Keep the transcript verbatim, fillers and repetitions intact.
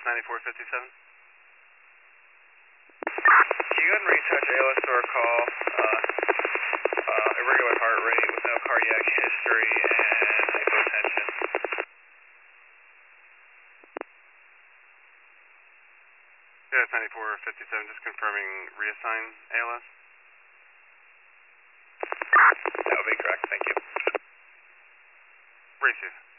ninety-four fifty-seven. Can you go ahead and retouch A L S to our call? Uh, uh, irregular heart rate with no cardiac history and hypotension. Yeah, ninety-four fifty-seven, just confirming reassign A L S. That would be correct, thank you. Brace you.